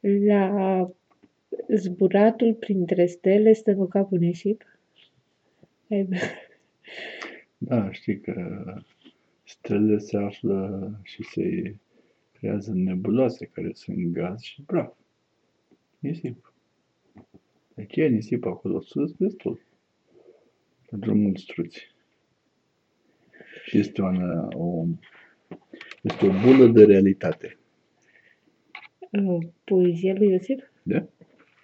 La zburatul printre stele stă cu capul în nisip? Da, știi că stelele se află și se creează nebuloase care sunt gaz și praf. Nisip. Deci e nisip acolo sus, destul. Pe drumul struții. Și este o bulă de realitate. Poezia lui Iosif? Da?